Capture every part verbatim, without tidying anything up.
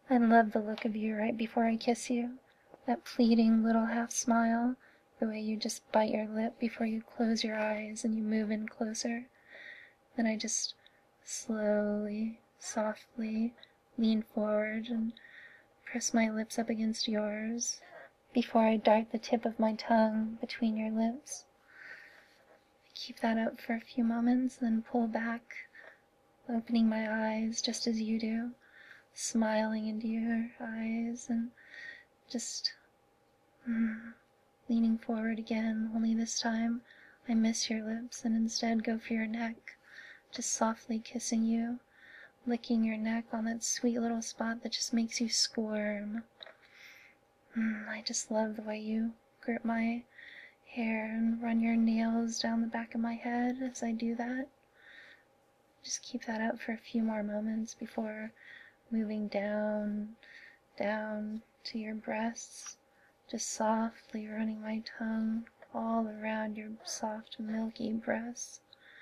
I love the look of you right before I kiss you. That pleading little half smile, the way you just bite your lip before you close your eyes and you move in closer. Then I just slowly, softly lean forward and press my lips up against yours before I dart the tip of my tongue between your lips. I keep that up for a few moments, then pull back, opening my eyes just as you do, smiling into your eyes and just mm, leaning forward again, only this time I miss your lips and instead go for your neck, just softly kissing you, licking your neck on that sweet little spot that just makes you squirm. Mm, I just love the way you grip my hair and run your nails down the back of my head as I do that. Just keep that up for a few more moments before moving down, down to your breasts, just softly running my tongue all around your soft, milky breasts.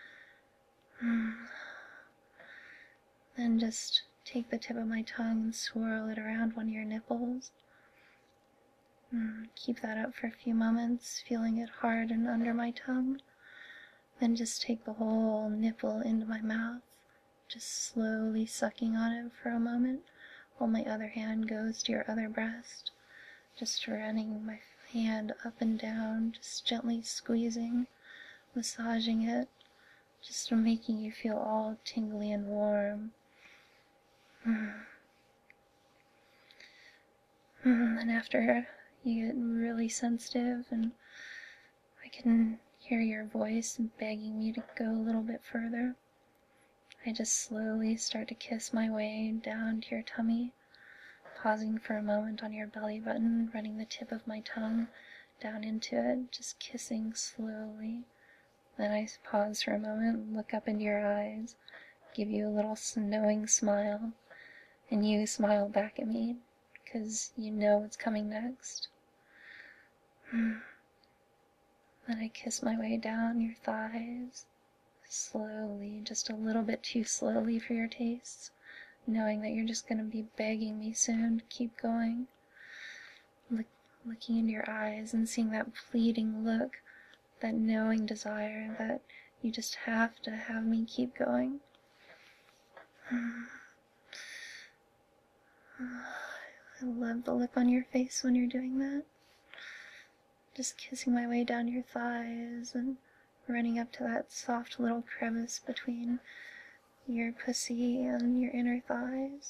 Then just take the tip of my tongue and swirl it around one of your nipples. Keep that up for a few moments, feeling it harden under my tongue. Then just take the whole nipple into my mouth, just slowly sucking on it for a moment, while my other hand goes to your other breast, just running my hand up and down, just gently squeezing, massaging it, just making you feel all tingly and warm. And after you get really sensitive and I can hear your voice begging me to go a little bit further, I just slowly start to kiss my way down to your tummy, pausing for a moment on your belly button, running the tip of my tongue down into it, just kissing slowly. Then I pause for a moment, look up into your eyes, give you a little knowing smile, and you smile back at me, because you know what's coming next. Then I kiss my way down your thighs, slowly, just a little bit too slowly for your tastes, knowing that you're just going to be begging me soon to keep going. Look, looking into your eyes and seeing that pleading look, that knowing desire that you just have to have me keep going. I love the look on your face when you're doing that. Just kissing my way down your thighs and running up to that soft little crevice between your pussy and your inner thighs.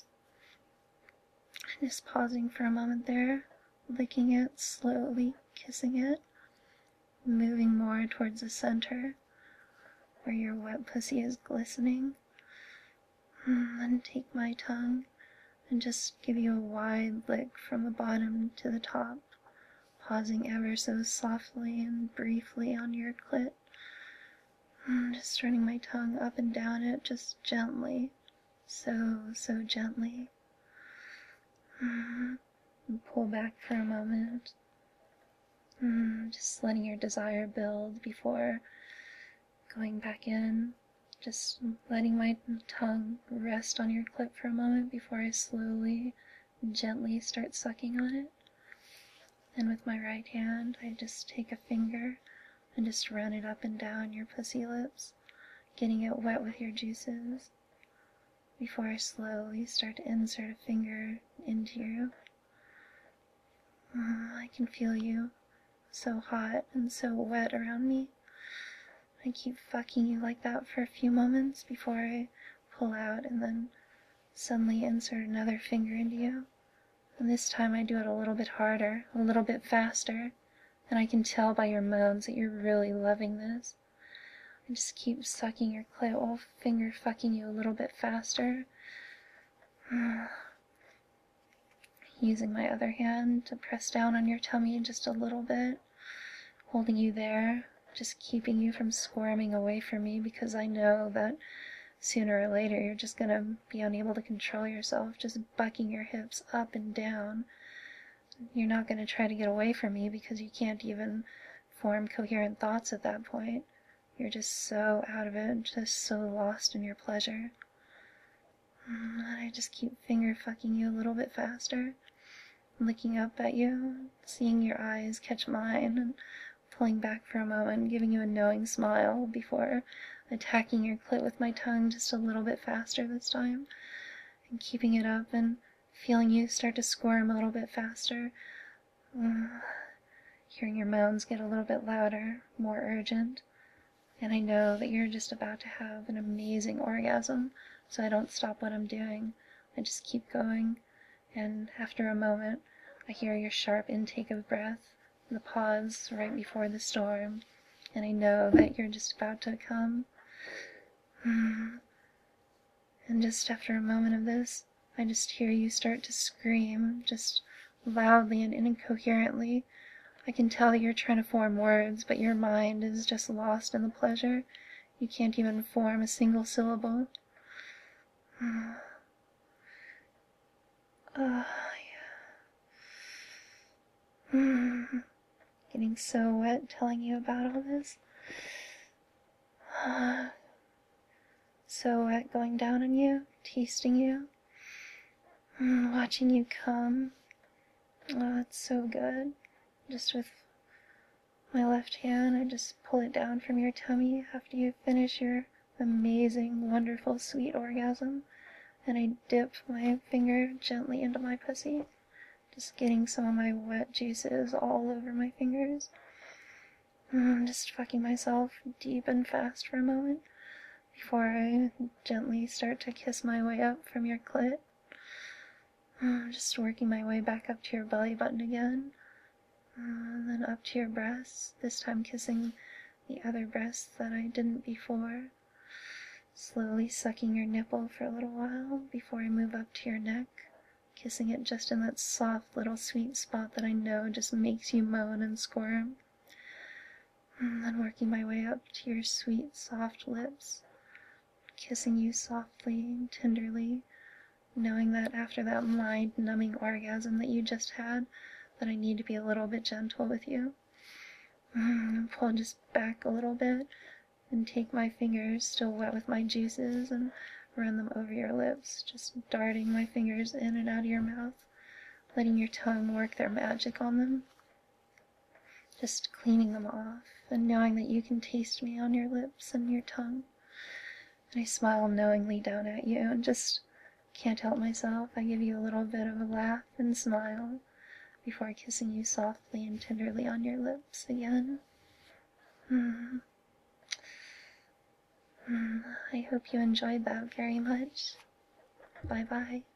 Just pausing for a moment there, licking it slowly, kissing it, moving more towards the center where your wet pussy is glistening. Then take my tongue and just give you a wide lick from the bottom to the top, pausing ever so softly and briefly on your clit. Just running my tongue up and down it, just gently, so, so gently. And pull back for a moment. Just letting your desire build before going back in. Just letting my tongue rest on your clit for a moment before I slowly, gently start sucking on it. And with my right hand, I just take a finger and just run it up and down your pussy lips, getting it wet with your juices, before I slowly start to insert a finger into you. I can feel you so hot and so wet around me. I keep fucking you like that for a few moments before I pull out and then suddenly insert another finger into you. And this time I do it a little bit harder, a little bit faster, and I can tell by your moans that you're really loving this. I just keep sucking your clit while finger fucking you a little bit faster. Using my other hand to press down on your tummy just a little bit, holding you there, just keeping you from squirming away from me, because I know that sooner or later you're just gonna be unable to control yourself, just bucking your hips up and down. You're not gonna try to get away from me because you can't even form coherent thoughts at that point. You're just so out of it, just so lost in your pleasure. And I just keep finger fucking you a little bit faster, looking up at you, seeing your eyes catch mine, and pulling back for a moment, giving you a knowing smile before attacking your clit with my tongue just a little bit faster this time, and keeping it up and feeling you start to squirm a little bit faster. Uh, hearing your moans get a little bit louder, more urgent, and I know that you're just about to have an amazing orgasm, so I don't stop what I'm doing. I just keep going, and after a moment, I hear your sharp intake of breath, the pause right before the storm, and I know that you're just about to come. And just after a moment of this, I just hear you start to scream, just loudly and incoherently. I can tell you're trying to form words, but your mind is just lost in the pleasure. You can't even form a single syllable. Uh, yeah. Getting so wet telling you about all this. Uh, so wet going down on you, tasting you, watching you come. Oh, it's so good. Just with my left hand, I just pull it down from your tummy after you finish your amazing, wonderful, sweet orgasm, and I dip my finger gently into my pussy, just getting some of my wet juices all over my fingers. I'm just fucking myself deep and fast for a moment before I gently start to kiss my way up from your clit. I'm just working my way back up to your belly button again, and then up to your breasts, this time kissing the other breasts that I didn't before. Slowly sucking your nipple for a little while before I move up to your neck, kissing it just in that soft little sweet spot that I know just makes you moan and squirm. And then working my way up to your sweet, soft lips, kissing you softly and tenderly, knowing that after that mind-numbing orgasm that you just had, that I need to be a little bit gentle with you. And pull just back a little bit, and take my fingers, still wet with my juices, and run them over your lips, just darting my fingers in and out of your mouth, letting your tongue work their magic on them, just cleaning them off, and knowing that you can taste me on your lips and your tongue. And I smile knowingly down at you, and just can't help myself. I give you a little bit of a laugh and smile before kissing you softly and tenderly on your lips again. Mm. Mm. I hope you enjoyed that very much. Bye-bye.